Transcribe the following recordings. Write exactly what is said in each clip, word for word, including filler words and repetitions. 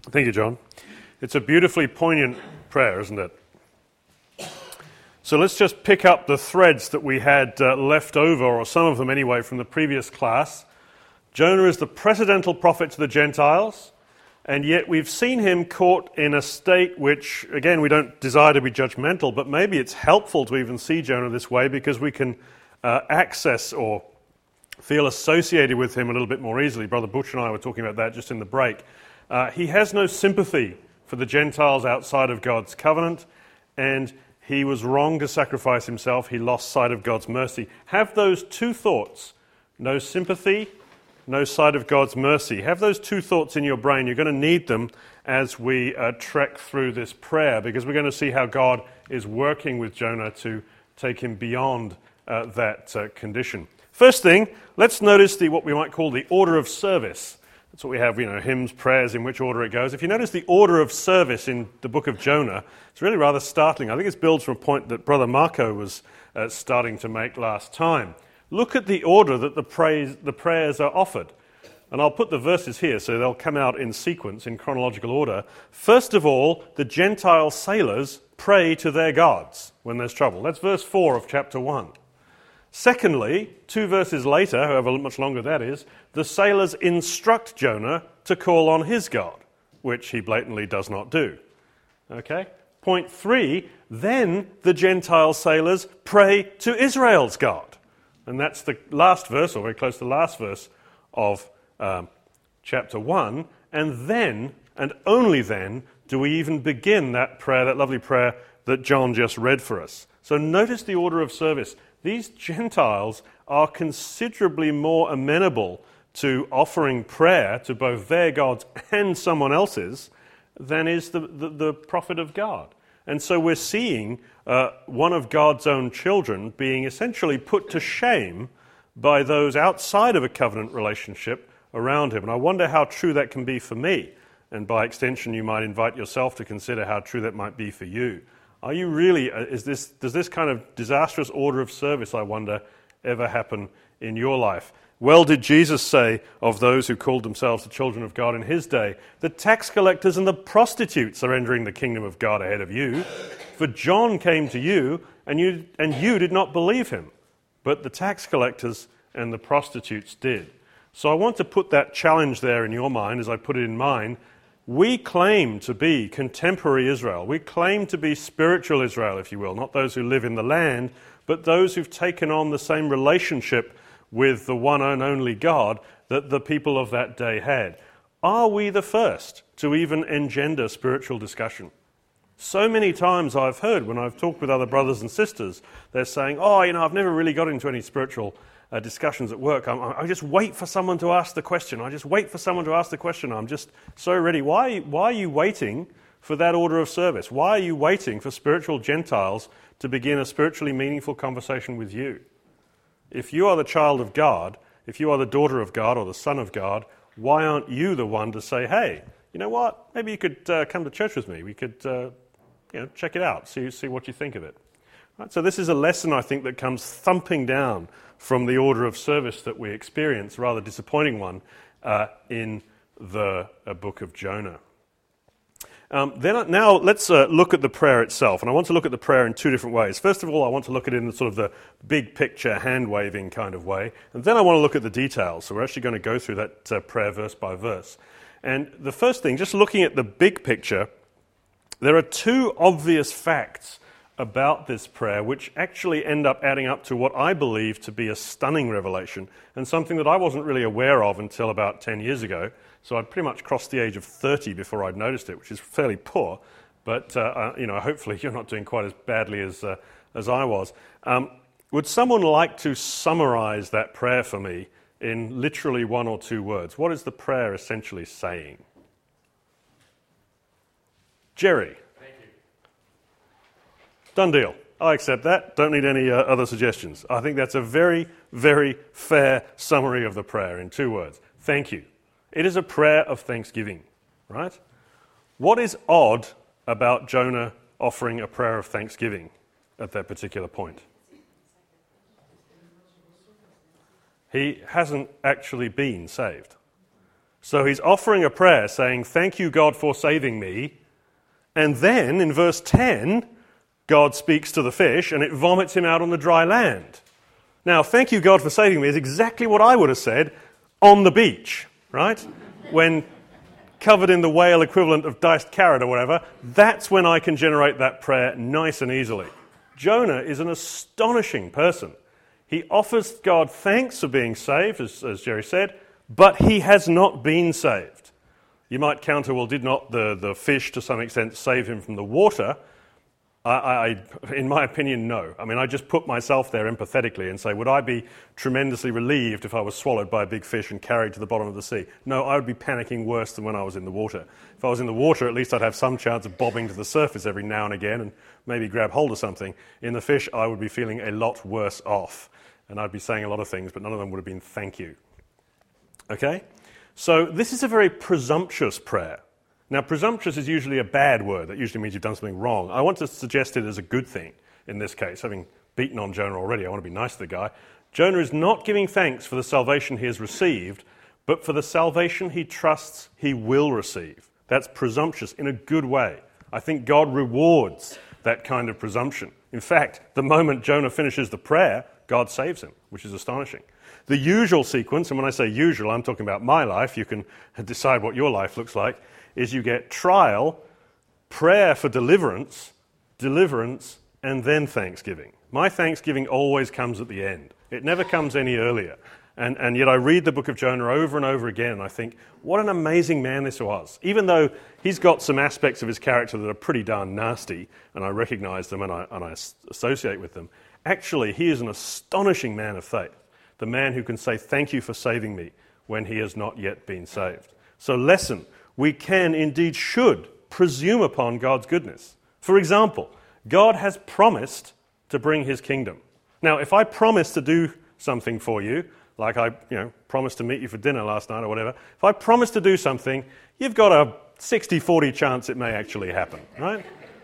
Thank you, John. It's a beautifully poignant prayer, isn't it? So let's just pick up the threads that we had uh, left over, or some of them anyway, from the previous class. Jonah is the precedental prophet to the Gentiles, and yet we've seen him caught in a state which, again, we don't desire to be judgmental, but maybe it's helpful to even see Jonah this way because we can uh, access or feel associated with him a little bit more easily. Brother Butch and I were talking about that just in the break. Uh, he has no sympathy for the Gentiles outside of God's covenant, and he was wrong to sacrifice himself. He lost sight of God's mercy. Have those two thoughts, no sympathy, no sight of God's mercy. Have those two thoughts in your brain. You're going to need them as we uh, trek through this prayer, because we're going to see how God is working with Jonah to take him beyond uh, that uh, condition. First thing, let's notice the what we might call the order of service. That's what we have, you know, hymns, prayers, in which order it goes. If you notice the order of service in the book of Jonah, it's really rather startling. I think it builds from a point that Brother Marco was uh, starting to make last time. Look at the order that the, praise, the prayers are offered. And I'll put the verses here so they'll come out in sequence, in chronological order. First of all, the Gentile sailors pray to their gods when there's trouble. That's verse four of chapter one. Secondly, two verses later, however much longer that is, the sailors instruct Jonah to call on his God, which he blatantly does not do. Okay? Point three, then the Gentile sailors pray to Israel's God. And that's the last verse, or very close to the last verse of um, chapter one. And then, and only then, do we even begin that prayer, that lovely prayer that John just read for us. So notice the order of service. These Gentiles are considerably more amenable to offering prayer to both their gods and someone else's than is the, the, the prophet of God. And so we're seeing uh, one of God's own children being essentially put to shame by those outside of a covenant relationship around him. And I wonder how true that can be for me. And by extension, you might invite yourself to consider how true that might be for you. Are you really, is this, does this kind of disastrous order of service, I wonder, ever happen in your life? Well did Jesus say of those who called themselves the children of God in his day, the tax collectors and the prostitutes are entering the kingdom of God ahead of you. For John came to you, and you, and you did not believe him, but the tax collectors and the prostitutes did. So I want to put that challenge there in your mind as I put it in mine. We claim to be contemporary Israel. We claim to be spiritual Israel, if you will, not those who live in the land, but those who've taken on the same relationship with the one and only God that the people of that day had. Are we the first to even engender spiritual discussion? So many times I've heard when I've talked with other brothers and sisters, they're saying, oh, you know, I've never really got into any spiritual Uh, discussions at work. I'm, I just wait for someone to ask the question. I just wait for someone to ask the question. I'm just so ready. Why, why are you waiting for that order of service? Why are you waiting for spiritual Gentiles to begin a spiritually meaningful conversation with you? If you are the child of God, if you are the daughter of God or the son of God, why aren't you the one to say, hey, you know what? Maybe you could uh, come to church with me. We could uh, you know, check it out, see, see what you think of it. Right, so this is a lesson, I think, that comes thumping down from the order of service that we experience, a rather disappointing one, uh, in the uh, book of Jonah. Um, then now let's uh, look at the prayer itself, and I want to look at the prayer in two different ways. First of all, I want to look at it in sort of the big picture, hand-waving kind of way, and then I want to look at the details. So we're actually going to go through that uh, prayer verse by verse. And the first thing, just looking at the big picture, there are two obvious facts about this prayer, which actually end up adding up to what I believe to be a stunning revelation, and something that I wasn't really aware of until about ten years ago. So I'd pretty much crossed the age of thirty before I'd noticed it, which is fairly poor, but uh, uh, you know, hopefully you're not doing quite as badly as, uh, as I was. Um, would someone like to summarize that prayer for me in literally one or two words? What is the prayer essentially saying? Jerry. Done deal. I accept that. Don't need any uh, other suggestions. I think that's a very, very fair summary of the prayer in two words. Thank you. It is a prayer of thanksgiving, right? What is odd about Jonah offering a prayer of thanksgiving at that particular point? He hasn't actually been saved. So he's offering a prayer saying, thank you, God, for saving me. And then in verse ten, God speaks to the fish and it vomits him out on the dry land. Now, thank you, God, for saving me is exactly what I would have said on the beach, right? When covered in the whale equivalent of diced carrot or whatever, that's when I can generate that prayer nice and easily. Jonah is an astonishing person. He offers God thanks for being saved, as, as Jerry said, but he has not been saved. You might counter, well, did not the, the fish to some extent save him from the water? I, I, in my opinion, no. I mean, I just put myself there empathetically and say, would I be tremendously relieved if I was swallowed by a big fish and carried to the bottom of the sea? No, I would be panicking worse than when I was in the water. If I was in the water, at least I'd have some chance of bobbing to the surface every now and again and maybe grab hold of something. In the fish, I would be feeling a lot worse off. And I'd be saying a lot of things, but none of them would have been thank you. Okay? So this is a very presumptuous prayer. Now, presumptuous is usually a bad word. That usually means you've done something wrong. I want to suggest it as a good thing in this case. Having beaten on Jonah already, I want to be nice to the guy. Jonah is not giving thanks for the salvation he has received, but for the salvation he trusts he will receive. That's presumptuous in a good way. I think God rewards that kind of presumption. In fact, the moment Jonah finishes the prayer, God saves him, which is astonishing. The usual sequence, and when I say usual, I'm talking about my life, you can decide what your life looks like, is you get trial, prayer for deliverance, deliverance, and then thanksgiving. My thanksgiving always comes at the end. It never comes any earlier. And, and yet I read the book of Jonah over and over again, and I think, what an amazing man this was. Even though he's got some aspects of his character that are pretty darn nasty, and I recognize them and I, and I associate with them, actually he is an astonishing man of faith. The man who can say, thank you for saving me when he has not yet been saved. So lesson, we can, indeed should, presume upon God's goodness. For example, God has promised to bring his kingdom. Now, if I promise to do something for you, like I you know, promised to meet you for dinner last night or whatever, if I promise to do something, you've got a sixty forty chance it may actually happen, right?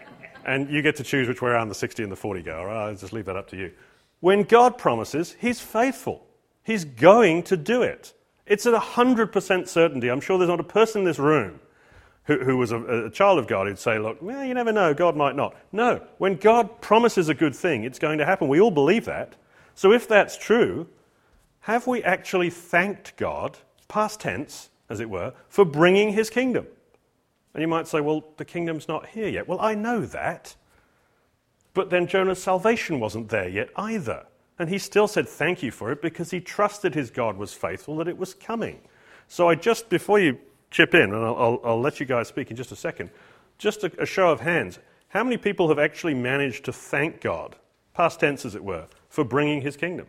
And you get to choose which way around the sixty and the forty go, all right? I'll just leave that up to you. When God promises, he's faithful. He's going to do it. It's at one hundred percent certainty. I'm sure there's not a person in this room who, who was a, a child of God who'd say, look, well, you never know, God might not. No, when God promises a good thing, it's going to happen. We all believe that. So if that's true, have we actually thanked God, past tense, as it were, for bringing his kingdom? And you might say, well, the kingdom's not here yet. Well, I know that. But then Jonah's salvation wasn't there yet either. And he still said thank you for it because he trusted his God was faithful, that it was coming. So I just, before you chip in, and I'll, I'll, I'll let you guys speak in just a second, just a, a show of hands. How many people have actually managed to thank God, past tense as it were, for bringing his kingdom?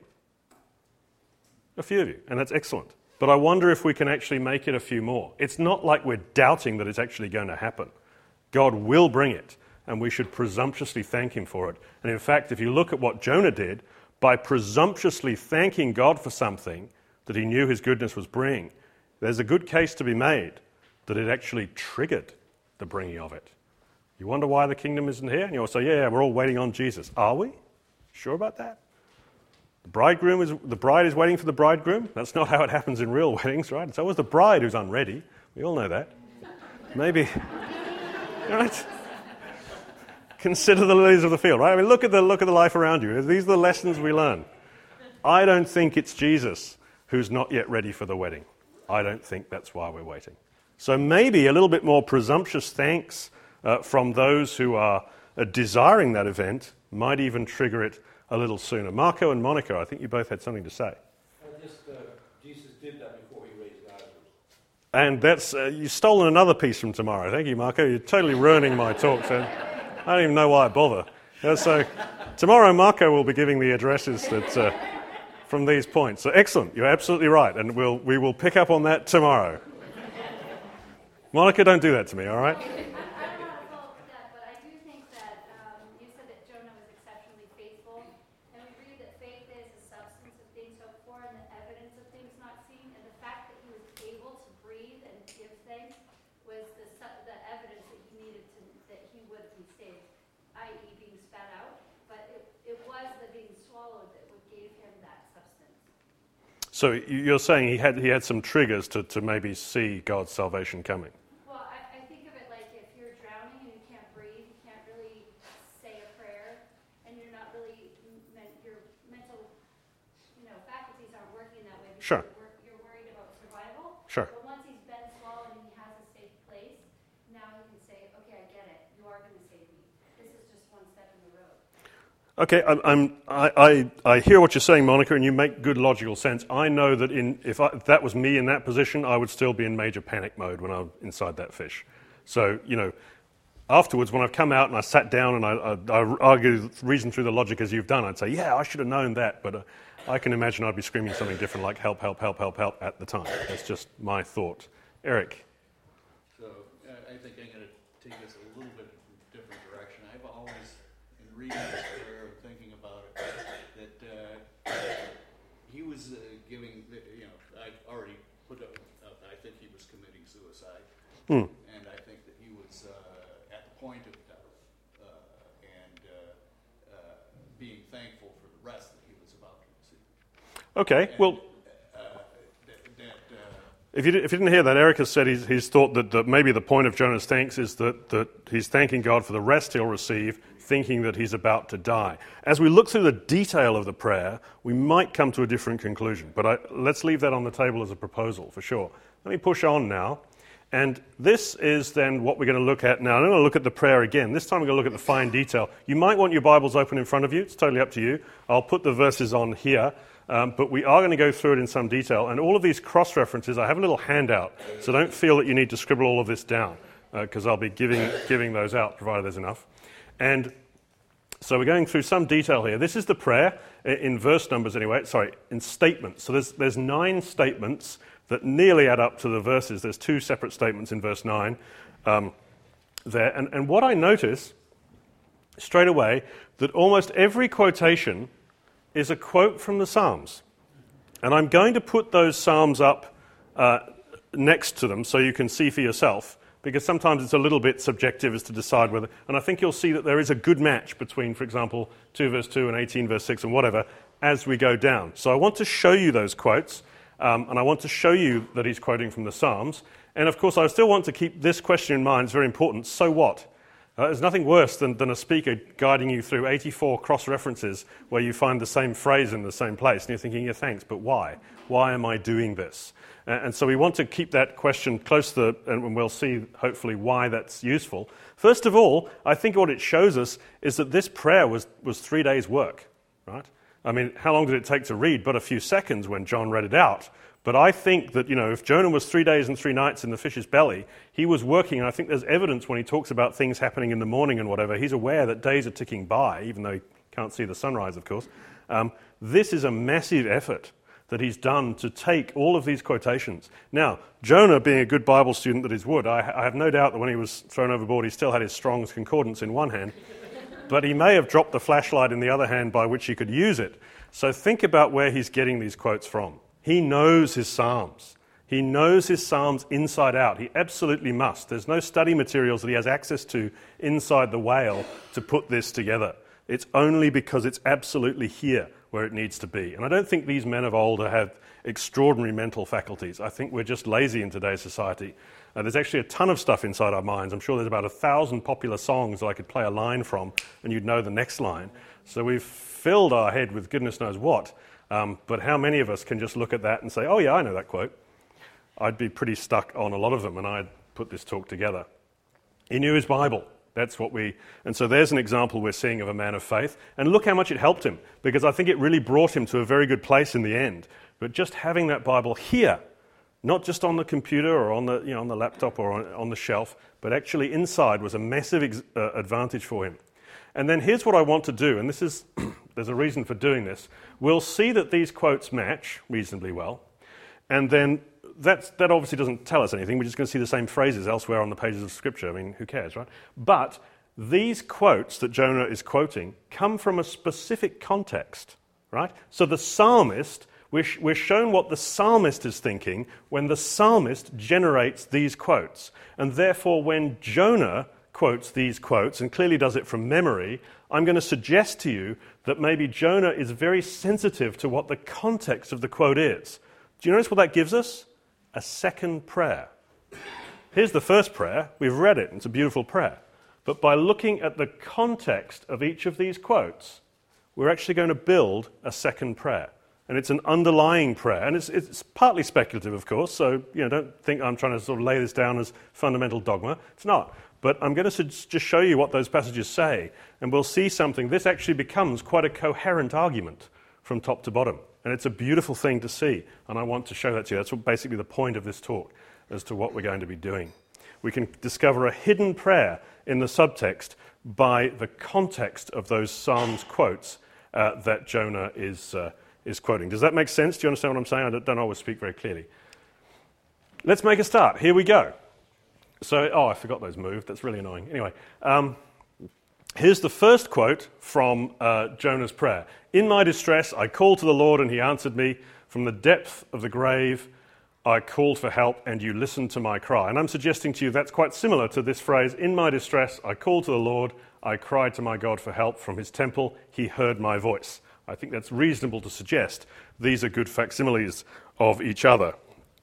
A few of you, and that's excellent. But I wonder if we can actually make it a few more. It's not like we're doubting that it's actually going to happen. God will bring it, and we should presumptuously thank him for it. And in fact, if you look at what Jonah did, by presumptuously thanking God for something that he knew his goodness was bringing, there's a good case to be made that it actually triggered the bringing of it. You wonder why the kingdom isn't here? And you'll say, yeah, yeah, we're all waiting on Jesus. Are we? Sure about that? The bridegroom is, the bride is waiting for the bridegroom. That's not how it happens in real weddings, right? It's always the bride who's unready. We all know that. Maybe, right? Consider the lilies of the field, right? I mean, look at the look at the life around you. These are the lessons we learn. I don't think it's Jesus who's not yet ready for the wedding. I don't think that's why we're waiting. So maybe a little bit more presumptuous thanks uh, from those who are uh, desiring that event might even trigger it a little sooner. Marco and Monica, I think you both had something to say. I just, uh, Jesus did that before he raised Lazarus. And that's uh, you've stolen another piece from tomorrow. Thank you, Marco. You're totally ruining my talk, so I don't even know why I bother. Uh, so tomorrow, Marco will be giving the addresses that uh, from these points. So excellent. You're absolutely right, and we'll we will pick up on that tomorrow. Monica, don't do that to me, all right? So you're saying he had he had some triggers to, to maybe see God's salvation coming. Well, I, I think of it like if you're drowning and you can't breathe, you can't really say a prayer, and you're not really, your mental, you know, faculties aren't working that way. Because Sure. You're, you're worried about survival. Sure. But once he's been swallowed and he has a safe place, now he can say, okay, I get it. You are going to save me. This is just one step in the road. Okay, I'm, I'm, I, I, I hear what you're saying, Monica, and you make good logical sense. I know that in, if, I, if that was me in that position, I would still be in major panic mode when I'm inside that fish. So, you know, afterwards, when I've come out and I sat down and I, I, I argue, reason through the logic as you've done, I'd say, yeah, I should have known that. But uh, I can imagine I'd be screaming something different like help, help, help, help, help at the time. That's just my thought. Eric. So uh, I think I'm going to take this a little bit different direction. I've always, in reading this prayer and thinking about it, that uh, he was uh, giving, the, you know, I already put up, uh, I think he was committing suicide. Hmm. And I think that he was uh, at the point of death uh, and uh, uh, being thankful for the rest that he was about to receive. Okay, And, well, uh, that, that uh, if you, if you didn't hear that, Eric has said he's, he's thought that, that maybe the point of Jonah's thanks is that, that he's thanking God for the rest he'll receive, thinking that he's about to die. As we look through the detail of the prayer, we might come to a different conclusion. But I, let's leave that on the table as a proposal, for sure. Let me push on now. And this is then what we're going to look at now. I'm going to look at the prayer again. This time we're going to look at the fine detail. You might want your Bibles open in front of you. It's totally up to you. I'll put the verses on here. Um, but we are going to go through it in some detail. And all of these cross-references, I have a little handout. So don't feel that you need to scribble all of this down, because uh, I'll be giving, giving those out, provided there's enough. And so we're going through some detail here. This is the prayer in verse numbers anyway. Sorry, in statements. So there's, there's nine statements that nearly add up to the verses. There's two separate statements in verse nine um, there. And, and what I notice straight away, that almost every quotation is a quote from the Psalms. And I'm going to put those Psalms up uh, next to them so you can see for yourself, because sometimes it's a little bit subjective as to decide whether... And I think you'll see that there is a good match between, for example, two verse two and eighteen verse six and whatever, as we go down. So I want to show you those quotes, um, and I want to show you that he's quoting from the Psalms. And of course, I still want to keep this question in mind. It's very important. So what? Uh, there's nothing worse than, than a speaker guiding you through eighty-four cross-references where you find the same phrase in the same place, and you're thinking, yeah, thanks, but why? Why am I doing this? And so we want to keep that question close to the, and we'll see hopefully why that's useful. First of all, I think what it shows us is that this prayer was, was three days' work, right? I mean, how long did it take to read? But a few seconds when John read it out. But I think that, you know, if Jonah was three days and three nights in the fish's belly, he was working, and I think there's evidence when he talks about things happening in the morning and whatever, he's aware that days are ticking by, even though he can't see the sunrise, of course. Um, this is a massive effort that he's done to take all of these quotations. Now, Jonah, being a good Bible student that he would, I, I have no doubt that when he was thrown overboard, he still had his Strong's Concordance in one hand, but he may have dropped the flashlight in the other hand by which he could use it. So think about where he's getting these quotes from. He knows his Psalms. He knows his Psalms inside out. He absolutely must. There's no study materials that he has access to inside the whale to put this together. It's only because it's absolutely here where it needs to be. And I don't think these men of old have extraordinary mental faculties. I think we're just lazy in today's society. Uh, there's actually a ton of stuff inside our minds. I'm sure there's about a thousand popular songs that I could play a line from and you'd know the next line. So we've filled our head with goodness knows what. Um, but how many of us can just look at that and say, oh yeah, I know that quote. I'd be pretty stuck on a lot of them and I'd put this talk together. He knew his Bible. That's what we... And so there's an example we're seeing of a man of faith. And look how much it helped him, because I think it really brought him to a very good place in the end. But just having that Bible here, not just on the computer or on the, you know, on the laptop or on, on the shelf, but actually inside was a massive ex- uh, advantage for him. And then here's what I want to do, and this is... there's a reason for doing this. We'll see that these quotes match reasonably well, and then that's, that obviously doesn't tell us anything. We're just going to see the same phrases elsewhere on the pages of Scripture. I mean, who cares, right? But these quotes that Jonah is quoting come from a specific context, right? So the psalmist, we're, sh- we're shown what the psalmist is thinking when the psalmist generates these quotes. And therefore, when Jonah quotes these quotes, and clearly does it from memory, I'm going to suggest to you that maybe Jonah is very sensitive to what the context of the quote is. Do you notice what that gives us? A second prayer. Here's the first prayer. We've read it. It's a beautiful prayer. But by looking at the context of each of these quotes, we're actually going to build a second prayer. And it's an underlying prayer. And it's, it's partly speculative, of course, so you know, don't think I'm trying to sort of lay this down as fundamental dogma. It's not. But I'm going to just show you what those passages say, and we'll see something. This actually becomes quite a coherent argument from top to bottom. And it's a beautiful thing to see, and I want to show that to you. That's what basically the point of this talk, as to what we're going to be doing. We can discover a hidden prayer in the subtext by the context of those Psalms quotes uh, that Jonah is, uh, is quoting. Does that make sense? Do you understand what I'm saying? I don't, don't always speak very clearly. Let's make a start. Here we go. So, oh, I forgot those moved. That's really annoying. Anyway, um, here's the first quote from uh, Jonah's prayer. In my distress, I called to the Lord, and he answered me. From the depth of the grave, I called for help, and you listened to my cry. And I'm suggesting to you that's quite similar to this phrase, in my distress, I called to the Lord, I cried to my God for help. From his temple, he heard my voice. I think that's reasonable to suggest these are good facsimiles of each other.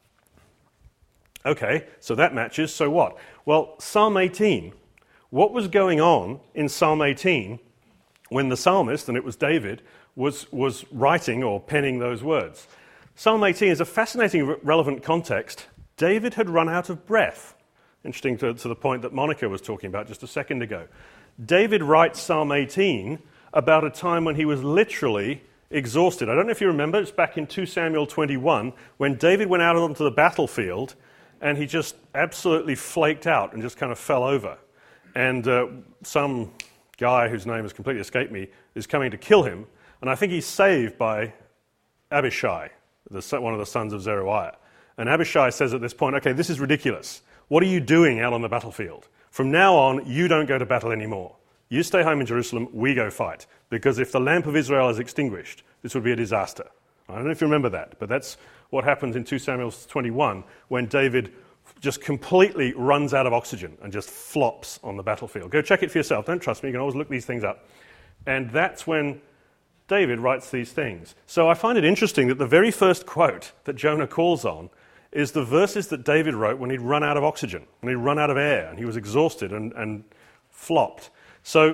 Okay, so that matches. So what? Well, Psalm eighteen. What was going on in Psalm eighteen when the psalmist, and it was David, was, was writing or penning those words? Psalm eighteen is a fascinating, relevant context. David had run out of breath. Interesting to, to the point that Monica was talking about just a second ago. David writes Psalm eighteen about a time when he was literally exhausted. I don't know if you remember, it's back in Second Samuel twenty-one, when David went out onto the battlefield and he just absolutely flaked out and just kind of fell over. And uh, some guy whose name has completely escaped me is coming to kill him, and I think he's saved by Abishai, the, one of the sons of Zeruiah. And Abishai says at this point, okay, this is ridiculous. What are you doing out on the battlefield? From now on, you don't go to battle anymore. You stay home in Jerusalem, we go fight. Because if the lamp of Israel is extinguished, this would be a disaster. I don't know if you remember that, but that's what happens in Second Samuel twenty-one when David just completely runs out of oxygen and just flops on the battlefield. Go check it for yourself. Don't trust me. You can always look these things up. And that's when David writes these things. So I find it interesting that the very first quote that Jonah calls on is the verses that David wrote when he'd run out of oxygen, when he'd run out of air, and he was exhausted and, and flopped. So,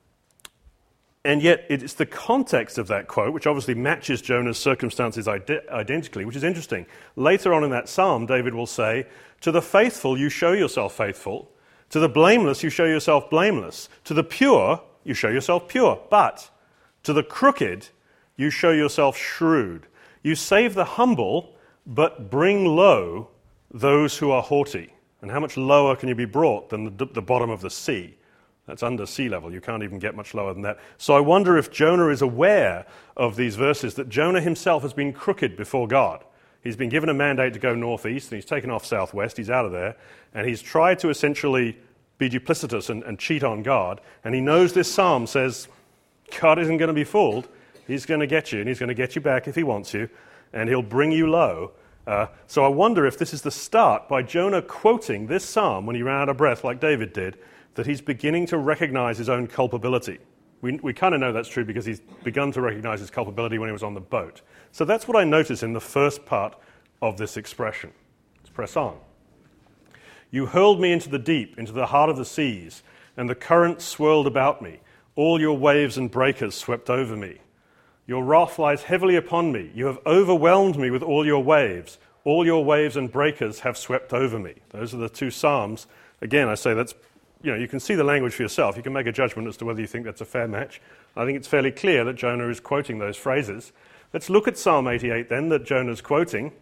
and yet it's the context of that quote, which obviously matches Jonah's circumstances ide- identically, which is interesting. Later on in that psalm, David will say, to the faithful you show yourself faithful, to the blameless you show yourself blameless, to the pure you show yourself pure, but to the crooked you show yourself shrewd. You save the humble, but bring low those who are haughty. And how much lower can you be brought than the, the bottom of the sea? That's under sea level. You can't even get much lower than that. So I wonder if Jonah is aware of these verses, that Jonah himself has been crooked before God. He's been given a mandate to go northeast, and he's taken off southwest. He's out of there. And he's tried to essentially be duplicitous and, and cheat on God. And he knows this psalm says, God isn't going to be fooled. He's going to get you, and he's going to get you back if he wants you, and he'll bring you low. Uh, so I wonder if this is the start, by Jonah quoting this psalm when he ran out of breath like David did, that he's beginning to recognize his own culpability. We, we kind of know that's true because he's begun to recognize his culpability when he was on the boat. So that's what I notice in the first part of this expression. Let's press on. You hurled me into the deep, into the heart of the seas, and the current swirled about me. All your waves and breakers swept over me. Your wrath lies heavily upon me. You have overwhelmed me with all your waves. All your waves and breakers have swept over me. Those are the two psalms. Again, I say that's, you know, you can see the language for yourself. You can make a judgment as to whether you think that's a fair match. I think it's fairly clear that Jonah is quoting those phrases. Let's look at Psalm eighty-eight then, that Jonah's quoting.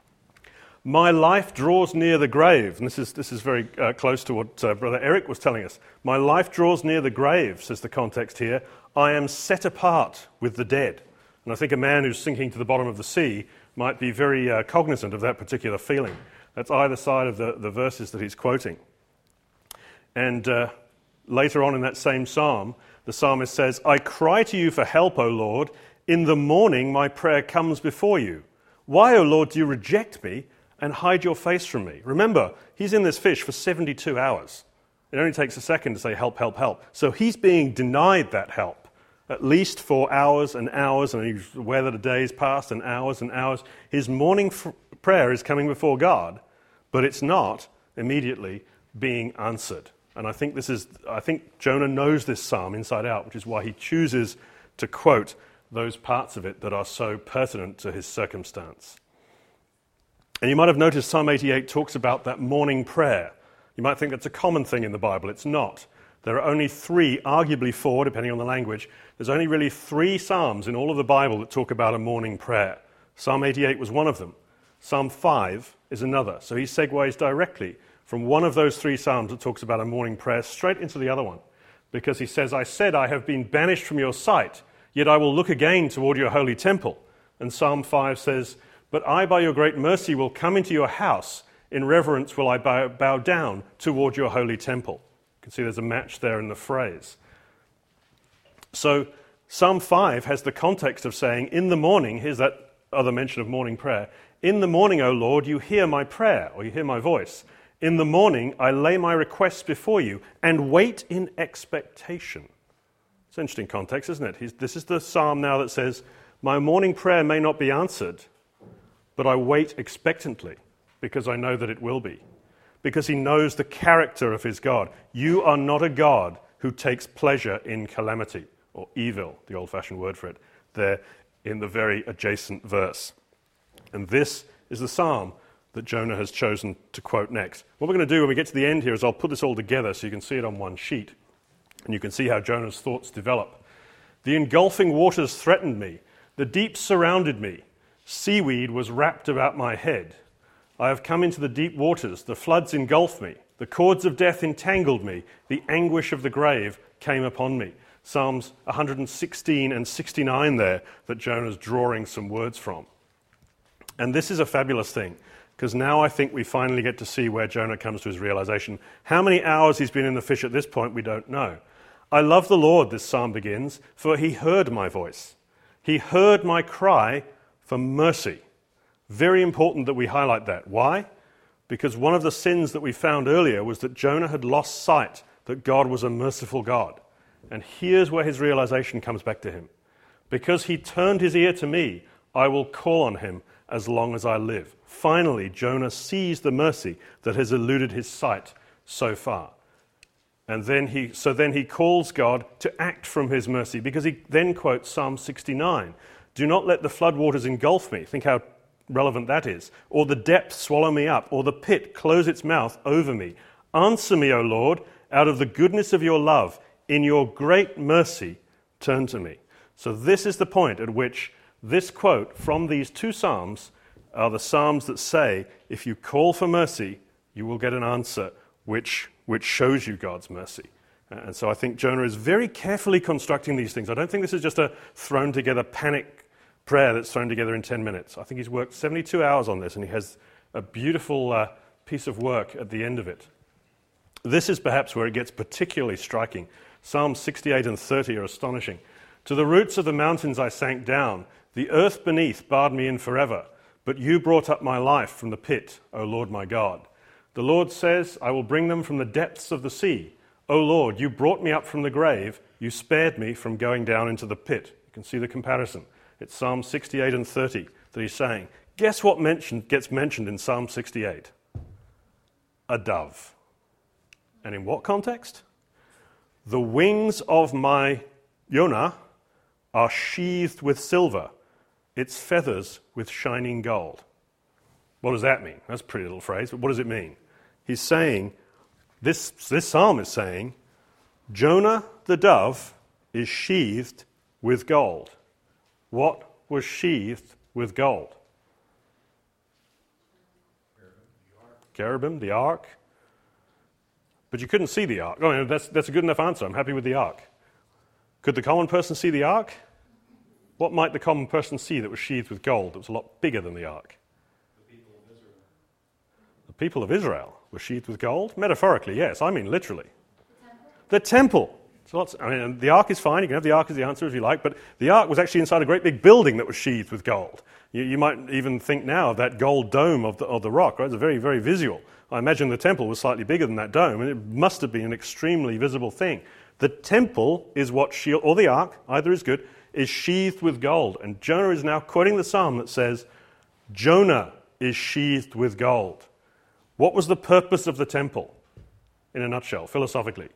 My life draws near the grave. And this is, this is very uh, close to what uh, Brother Eric was telling us. My life draws near the grave, says the context here. I am set apart with the dead. And I think a man who's sinking to the bottom of the sea might be very uh, cognizant of that particular feeling. That's either side of the, the verses that he's quoting. And uh, later on in that same psalm, the psalmist says, I cry to you for help, O Lord. In the morning my prayer comes before you. Why, O Lord, do you reject me and hide your face from me? Remember, he's in this fish for seventy-two hours. It only takes a second to say, help, help, help. So he's being denied that help. at least for hours and hours, and he's aware that a day has passed, and hours and hours. His morning f- prayer is coming before God, but it's not immediately being answered. And I think this is, I think Jonah knows this psalm inside out, which is why he chooses to quote those parts of it that are so pertinent to his circumstance. And you might have noticed Psalm eighty-eight talks about that morning prayer. You might think that's a common thing in the Bible. It's not. There are only three, arguably four, depending on the language. There's only really three psalms in all of the Bible that talk about a morning prayer. Psalm eighty-eight was one of them. Psalm five is another. So he segues directly from one of those three psalms that talks about a morning prayer straight into the other one. Because he says, I said I have been banished from your sight, yet I will look again toward your holy temple. And Psalm five says, but I by your great mercy will come into your house. In reverence will I bow, bow down toward your holy temple. You can see there's a match there in the phrase. So Psalm five has the context of saying, in the morning, here's that other mention of morning prayer, in the morning, O Lord, you hear my prayer, or you hear my voice. In the morning, I lay my requests before you and wait in expectation. It's an interesting context, isn't it? He's, this is the psalm now that says, my morning prayer may not be answered, but I wait expectantly because I know that it will be. Because he knows the character of his God. You are not a God who takes pleasure in calamity, or evil, the old-fashioned word for it, there in the very adjacent verse. And this is the psalm that Jonah has chosen to quote next. What we're going to do when we get to the end here is I'll put this all together so you can see it on one sheet, and you can see how Jonah's thoughts develop. The engulfing waters threatened me. The deep surrounded me. Seaweed was wrapped about my head. I have come into the deep waters. The floods engulfed me. The cords of death entangled me. The anguish of the grave came upon me. Psalms one hundred sixteen and sixty-nine there that Jonah's drawing some words from. And this is a fabulous thing, because now I think we finally get to see where Jonah comes to his realization. How many hours he's been in the fish at this point, we don't know. I love the Lord, this psalm begins, for he heard my voice. He heard my cry for mercy. Very important that we highlight that. Why? Because one of the sins that we found earlier was that Jonah had lost sight that God was a merciful God. And here's where his realization comes back to him. Because he turned his ear to me, I will call on him as long as I live. Finally, Jonah sees the mercy that has eluded his sight so far. And then he, so then he calls God to act from his mercy, because he then quotes Psalm sixty-nine. Do not let the floodwaters engulf me. Think how relevant that is. Or the depths swallow me up, or the pit close its mouth over me. Answer me, O Lord, out of the goodness of your love. In your great mercy, turn to me. So this is the point at which this quote from these two psalms are the psalms that say, if you call for mercy, you will get an answer which, which shows you God's mercy. And so I think Jonah is very carefully constructing these things. I don't think this is just a thrown together panic prayer that's thrown together in ten minutes. I think he's worked seventy-two hours on this, and he has a beautiful uh, piece of work at the end of it. This is perhaps where it gets particularly striking. Psalms sixty-eight and thirty are astonishing. To the roots of the mountains I sank down. The earth beneath barred me in forever. But you brought up my life from the pit, O Lord my God. The Lord says, I will bring them from the depths of the sea. O Lord, you brought me up from the grave. You spared me from going down into the pit. You can see the comparison. It's Psalm sixty-eight and thirty that he's saying. Guess what mentioned, gets mentioned in Psalm sixty-eight? A dove. And in what context? The wings of my Yonah are sheathed with silver, its feathers with shining gold. What does that mean? That's a pretty little phrase, but what does it mean? He's saying, this, this psalm is saying, Jonah the dove is sheathed with gold. What was sheathed with gold? Cherubim, the ark. But you couldn't see the ark. Oh, that's, that's a good enough answer. I'm happy with the ark. Could the common person see the ark? What might the common person see that was sheathed with gold that was a lot bigger than the ark? The people of Israel. The people of Israel were sheathed with gold? Metaphorically, yes. I mean literally. The temple. So lots, I mean, the ark is fine. You can have the ark as the answer if you like, but the ark was actually inside a great big building that was sheathed with gold. You, you might even think now of that gold dome of the, of the rock, right? It's very, very visual. I imagine the temple was slightly bigger than that dome, and it must have been an extremely visible thing. The temple is what shield, or the ark, either is good, is sheathed with gold. And Jonah is now quoting the psalm that says, Jonah is sheathed with gold. What was the purpose of the temple, in a nutshell, philosophically?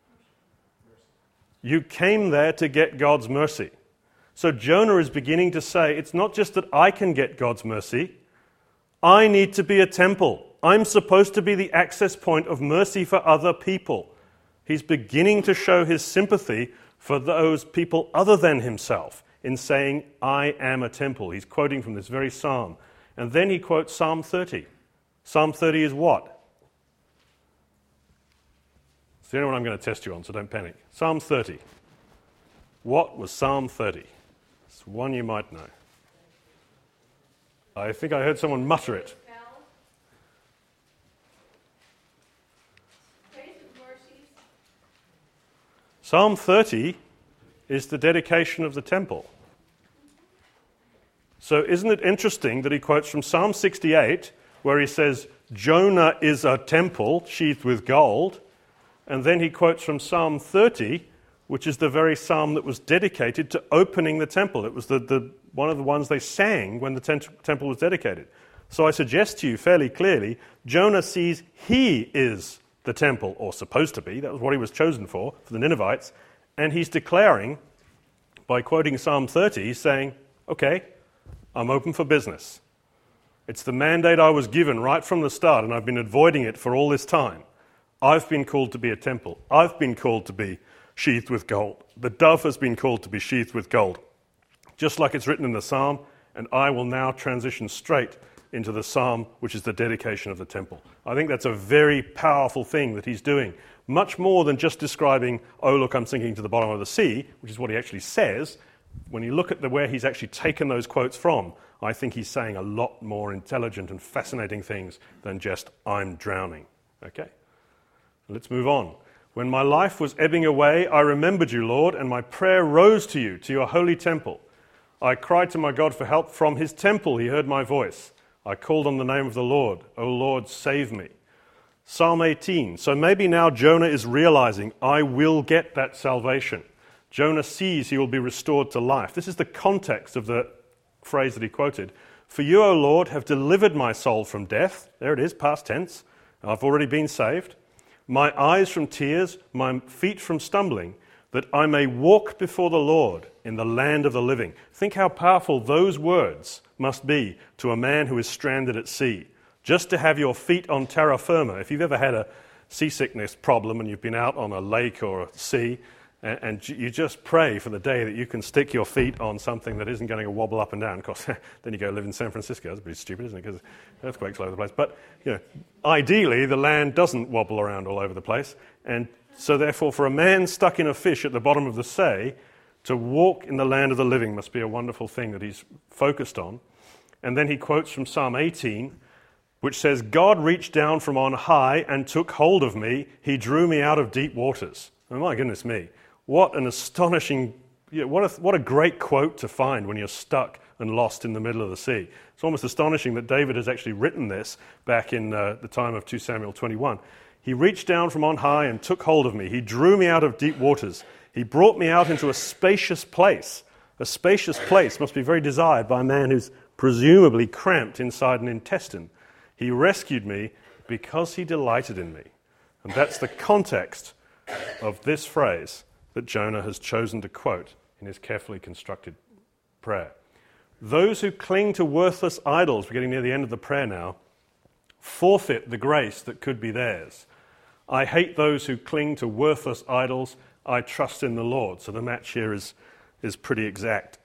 You came there to get God's mercy. So Jonah is beginning to say, it's not just that I can get God's mercy, I need to be a temple. I'm supposed to be the access point of mercy for other people. He's beginning to show his sympathy for those people other than himself in saying, I am a temple. He's quoting from this very psalm. And then he quotes Psalm thirty. Psalm thirty is what? It's the only one I'm going to test you on, so don't panic. Psalm thirty. What was Psalm thirty? It's one you might know. I think I heard someone mutter it. Psalm thirty is the dedication of the temple. So isn't it interesting that he quotes from Psalm sixty-eight, where he says, Jonah is a temple sheathed with gold, and then he quotes from Psalm thirty, which is the very psalm that was dedicated to opening the temple. It was the, the one of the ones they sang when the tent, temple was dedicated. So I suggest to you fairly clearly, Jonah sees he is the temple, or supposed to be. That was what he was chosen for, for the Ninevites. And he's declaring, by quoting Psalm thirty, he's saying, okay, I'm open for business. It's the mandate I was given right from the start, and I've been avoiding it for all this time. I've been called to be a temple. I've been called to be sheathed with gold. The dove has been called to be sheathed with gold, just like it's written in the psalm, and I will now transition straight into the psalm, which is the dedication of the temple. I think that's a very powerful thing that he's doing, much more than just describing, oh, look, I'm sinking to the bottom of the sea, which is what he actually says. When you look at the where he's actually taken those quotes from, I think he's saying a lot more intelligent and fascinating things than just, I'm drowning. Okay? Let's move on. When my life was ebbing away, I remembered you, Lord, and my prayer rose to you, to your holy temple. I cried to my God for help. From his temple he heard my voice. I called on the name of the Lord. O Lord, save me. Psalm eighteen. So maybe now Jonah is realizing, I will get that salvation. Jonah sees he will be restored to life. This is the context of the phrase that he quoted. For you, O Lord, have delivered my soul from death. There it is, past tense. I've already been saved. My eyes from tears, my feet from stumbling, that I may walk before the Lord in the land of the living. Think how powerful those words must be to a man who is stranded at sea. Just to have your feet on terra firma. If you've ever had a seasickness problem and you've been out on a lake or a sea, and, and you just pray for the day that you can stick your feet on something that isn't going to wobble up and down. Of course, then you go live in San Francisco. That's pretty stupid, isn't it? Because earthquakes all over the place. But you know, ideally, the land doesn't wobble around all over the place. And so therefore, for a man stuck in a fish at the bottom of the sea, to walk in the land of the living must be a wonderful thing that he's focused on. And then he quotes from Psalm eighteen, which says, God reached down from on high and took hold of me. He drew me out of deep waters. Oh, my goodness me. What an astonishing, you know, what, a, what a great quote to find when you're stuck and lost in the middle of the sea. It's almost astonishing that David has actually written this back in uh, the time of Second Samuel twenty-one. He reached down from on high and took hold of me. He drew me out of deep waters. He brought me out into a spacious place. A spacious place must be very desired by a man who's presumably cramped inside an intestine. He rescued me because he delighted in me. And that's the context of this phrase that Jonah has chosen to quote in his carefully constructed prayer. Those who cling to worthless idols, we're getting near the end of the prayer now, forfeit the grace that could be theirs. I hate those who cling to worthless idols. I trust in the Lord. So the match here is, is pretty exact.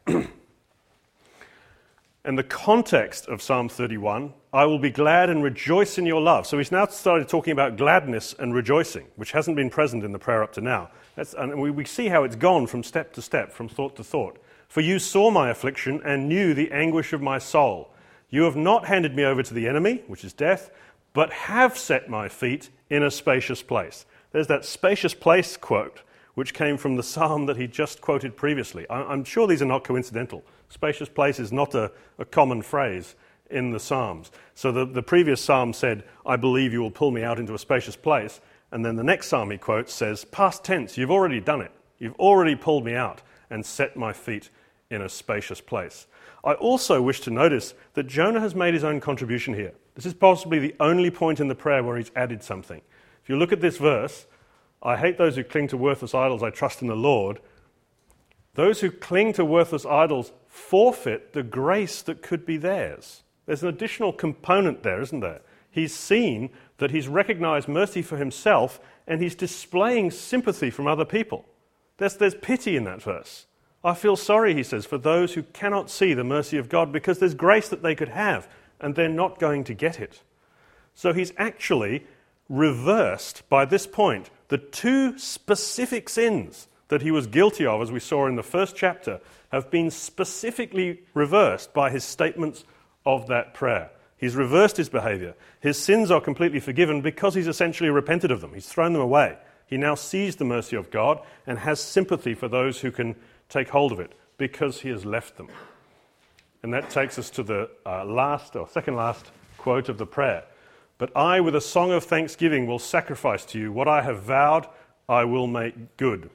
And the context of Psalm thirty-one, I will be glad and rejoice in your love. So he's now started talking about gladness and rejoicing, which hasn't been present in the prayer up to now. That's, and we, we see how it's gone from step to step, from thought to thought. For you saw my affliction and knew the anguish of my soul. You have not handed me over to the enemy, which is death, but have set my feet in a spacious place. There's that spacious place quote, which came from the psalm that he just quoted previously. I'm sure these are not coincidental. Spacious place is not a, a common phrase in the Psalms. So the, the previous psalm said, I believe you will pull me out into a spacious place. And then the next psalm he quotes says, past tense, you've already done it. You've already pulled me out and set my feet in a spacious place. I also wish to notice that Jonah has made his own contribution here. This is possibly the only point in the prayer where he's added something. If you look at this verse, I hate those who cling to worthless idols, I trust in the Lord. Those who cling to worthless idols forfeit the grace that could be theirs. There's an additional component there, isn't there? He's seen that he's recognized mercy for himself and he's displaying sympathy from other people. There's, there's pity in that verse. I feel sorry, he says, for those who cannot see the mercy of God because there's grace that they could have and they're not going to get it. So he's actually reversed, by this point, the two specific sins that he was guilty of, as we saw in the first chapter, have been specifically reversed by his statements of that prayer. He's reversed his behavior. His sins are completely forgiven because he's essentially repented of them. He's thrown them away. He now sees the mercy of God and has sympathy for those who can take hold of it because he has left them. And that takes us to the uh, last or second last quote of the prayer. But I, with a song of thanksgiving, will sacrifice to you. What I have vowed, I will make good.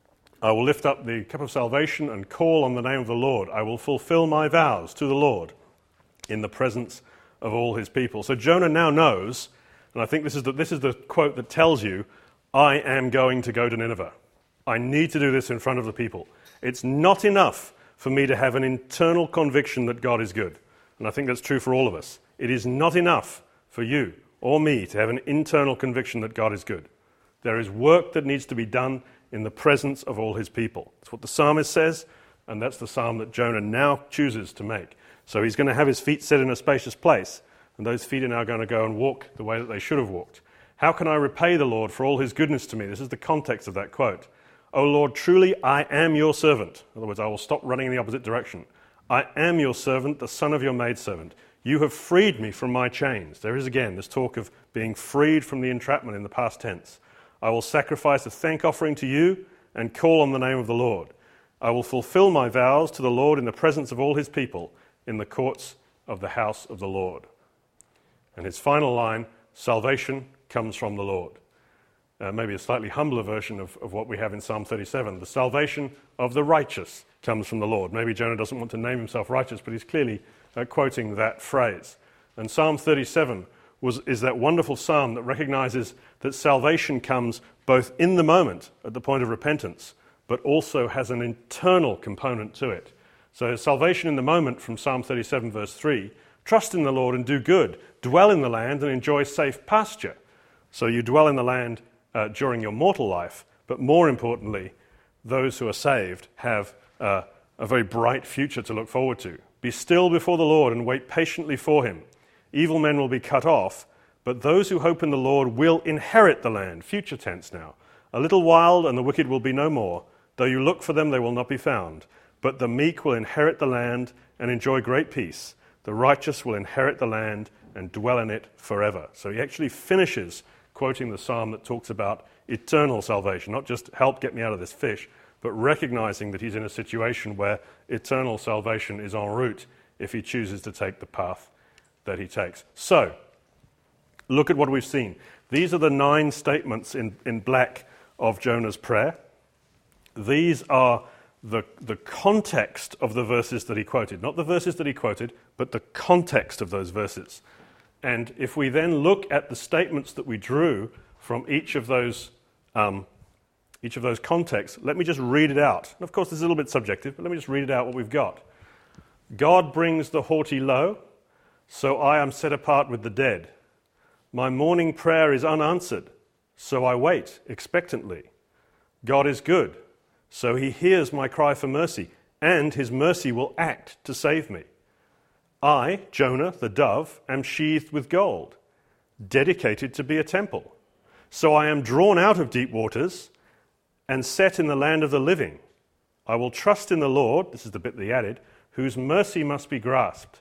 I will lift up the cup of salvation and call on the name of the Lord. I will fulfill my vows to the Lord in the presence of all his people. So Jonah now knows, and I think this is the, this is the quote that tells you, I am going to go to Nineveh. I need to do this in front of the people. It's not enough for me to have an internal conviction that God is good. And I think that's true for all of us. It is not enough for you or me to have an internal conviction that God is good. There is work that needs to be done in the presence of all his people. That's what the psalmist says, and that's the psalm that Jonah now chooses to make. So he's going to have his feet set in a spacious place, and those feet are now going to go and walk the way that they should have walked. How can I repay the Lord for all his goodness to me? This is the context of that quote. O Lord, truly I am your servant. In other words, I will stop running in the opposite direction. I am your servant, the son of your maidservant. You have freed me from my chains. There is again this talk of being freed from the entrapment in the past tense. I will sacrifice a thank offering to you and call on the name of the Lord. I will fulfill my vows to the Lord in the presence of all his people, in the courts of the house of the Lord. And his final line, salvation comes from the Lord. Uh, maybe a slightly humbler version of, of what we have in Psalm thirty-seven. The salvation of the righteous comes from the Lord. Maybe Jonah doesn't want to name himself righteous, but he's clearly uh, quoting that phrase. And Psalm thirty-seven was, is that wonderful psalm that recognizes that salvation comes both in the moment, at the point of repentance, but also has an internal component to it. So salvation in the moment from Psalm thirty-seven verse three, trust in the Lord and do good, dwell in the land and enjoy safe pasture. So you dwell in the land uh, during your mortal life, but more importantly, those who are saved have uh, a very bright future to look forward to. Be still before the Lord and wait patiently for him. Evil men will be cut off, but those who hope in the Lord will inherit the land. Future tense now. A little while and the wicked will be no more. Though you look for them, they will not be found. But the meek will inherit the land and enjoy great peace. The righteous will inherit the land and dwell in it forever. So he actually finishes quoting the psalm that talks about eternal salvation, not just help get me out of this fish, but recognizing that he's in a situation where eternal salvation is en route if he chooses to take the path that he takes. So, look at what we've seen. These are the nine statements in, in black of Jonah's prayer. These are the, the context of the verses that he quoted. Not the verses that he quoted, but the context of those verses. And if we then look at the statements that we drew from each of those um, each of those contexts, let me just read it out. And of course, this is a little bit subjective, but let me just read it out what we've got. God brings the haughty low, so I am set apart with the dead. My morning prayer is unanswered, so I wait expectantly. God is good, so he hears my cry for mercy, and his mercy will act to save me. I, Jonah, the dove, am sheathed with gold, dedicated to be a temple. So I am drawn out of deep waters and set in the land of the living. I will trust in the Lord, this is the bit that he added, whose mercy must be grasped.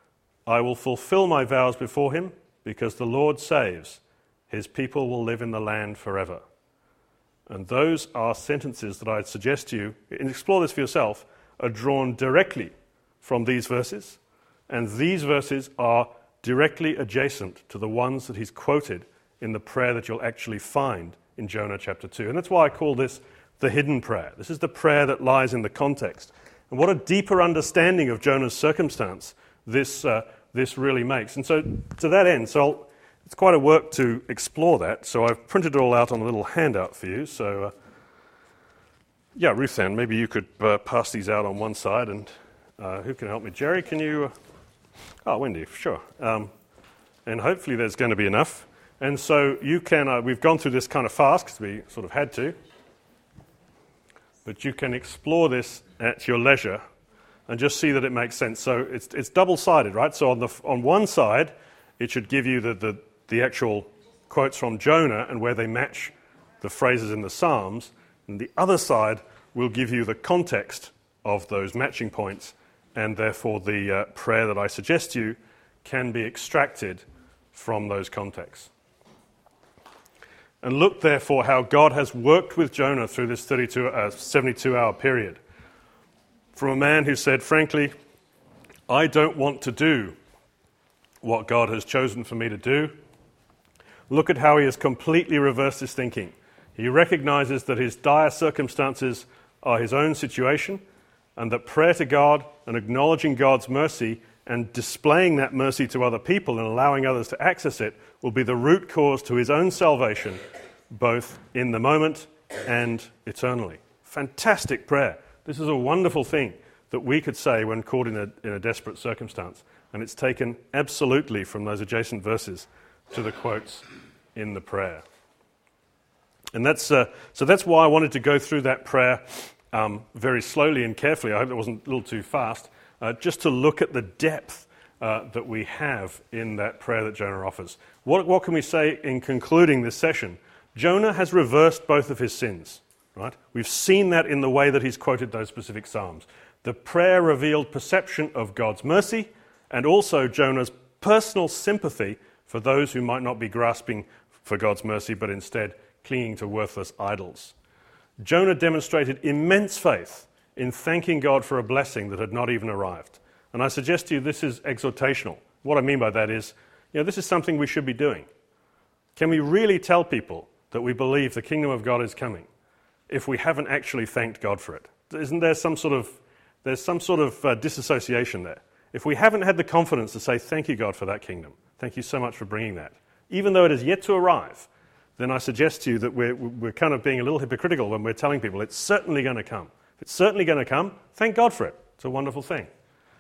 I will fulfill my vows before him, because the Lord saves. His people will live in the land forever. And those are sentences that I'd suggest to you, and explore this for yourself, are drawn directly from these verses. And these verses are directly adjacent to the ones that he's quoted in the prayer that you'll actually find in Jonah chapter two. And that's why I call this the hidden prayer. This is the prayer that lies in the context. And what a deeper understanding of Jonah's circumstance this uh, this really makes. And so to that end, so I'll, it's quite a work to explore that. So I've printed it all out on a little handout for you. So uh, yeah, Ruth Ann, maybe you could uh, pass these out on one side. And uh, who can help me? Jerry, can you? Uh, oh, Wendy, sure. Um, and hopefully there's going to be enough. And so you can, uh, we've gone through this kind of fast because we sort of had to, but you can explore this at your leisure and just see that it makes sense. So it's it's double-sided, right? So on the on one side, it should give you the, the, the actual quotes from Jonah and where they match the phrases in the Psalms, and the other side will give you the context of those matching points, and therefore the uh, prayer that I suggest to you can be extracted from those contexts. And look, therefore, how God has worked with Jonah through this thirty-two, uh, seventy-two hour period. From a man who said, frankly, I don't want to do what God has chosen for me to do. Look at how he has completely reversed his thinking. He recognizes that his dire circumstances are his own situation, and that prayer to God and acknowledging God's mercy and displaying that mercy to other people and allowing others to access it will be the root cause to his own salvation, both in the moment and eternally. Fantastic prayer. This is a wonderful thing that we could say when caught in a, in a desperate circumstance. And it's taken absolutely from those adjacent verses to the quotes in the prayer. And that's uh, so that's why I wanted to go through that prayer um, very slowly and carefully. I hope that wasn't a little too fast. Uh, just to look at the depth uh, that we have in that prayer that Jonah offers. What, what can we say in concluding this session? Jonah has reversed both of his sins, right? We've seen that in the way that he's quoted those specific psalms. The prayer revealed perception of God's mercy and also Jonah's personal sympathy for those who might not be grasping for God's mercy but instead clinging to worthless idols. Jonah demonstrated immense faith in thanking God for a blessing that had not even arrived. And I suggest to you this is exhortational. What I mean by that is, you know, this is something we should be doing. Can we really tell people that we believe the kingdom of God is coming if we haven't actually thanked God for it? Isn't there some sort of, there's some sort of uh, disassociation there? If we haven't had the confidence to say, thank you, God, for that kingdom, thank you so much for bringing that, even though it is yet to arrive, then I suggest to you that we're, we're kind of being a little hypocritical when we're telling people it's certainly going to come. If it's certainly going to come, thank God for it. It's a wonderful thing.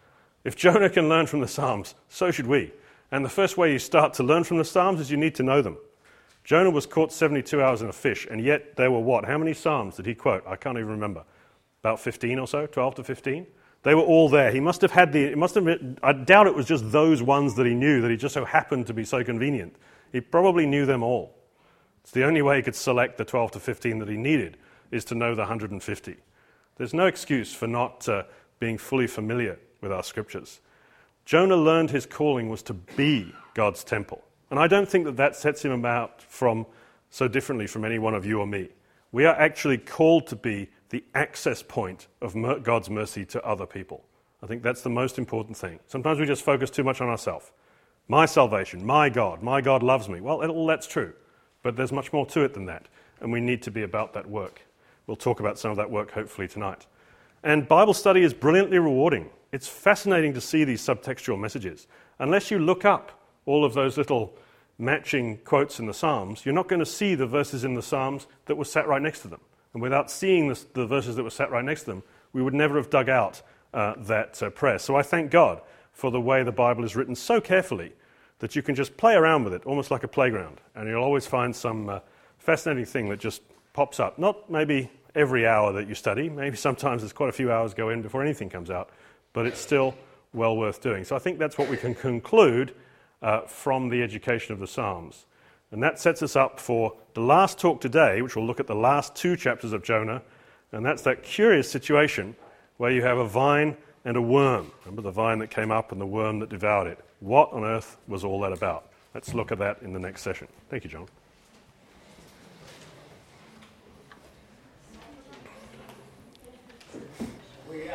If Jonah can learn from the Psalms, so should we. And the first way you start to learn from the Psalms is you need to know them. Jonah was caught seventy-two hours in a fish, and yet there were what? How many Psalms did he quote? I can't even remember. About fifteen or so, twelve to fifteen? They were all there. He must have had the, it must have been, I doubt it was just those ones that he knew, that he just so happened to be so convenient. He probably knew them all. It's the only way he could select the twelve to fifteen that he needed, is to know the one hundred fifty. There's no excuse for not uh, being fully familiar with our scriptures. Jonah learned his calling was to be God's temple. And I don't think that that sets him about from so differently from any one of you or me. We are actually called to be the access point of mer- God's mercy to other people. I think that's the most important thing. Sometimes we just focus too much on ourselves. My salvation, my God, my God loves me. Well, all that's true, but there's much more to it than that, and we need to be about that work. We'll talk about some of that work hopefully tonight. And Bible study is brilliantly rewarding. It's fascinating to see these subtextual messages. Unless you look up all of those little matching quotes in the Psalms, you're not going to see the verses in the Psalms that were sat right next to them. And without seeing the, the verses that were sat right next to them, we would never have dug out uh, that uh, prayer. So I thank God for the way the Bible is written so carefully that you can just play around with it, almost like a playground, and you'll always find some uh, fascinating thing that just pops up. Not maybe every hour that you study, maybe sometimes there's quite a few hours go in before anything comes out, but it's still well worth doing. So I think that's what we can conclude uh, from the education of the Psalms. And that sets us up for the last talk today, which will look at the last two chapters of Jonah, and that's that curious situation where you have a vine and a worm. Remember the vine that came up and the worm that devoured it. What on earth was all that about? Let's look at that in the next session. Thank you, John.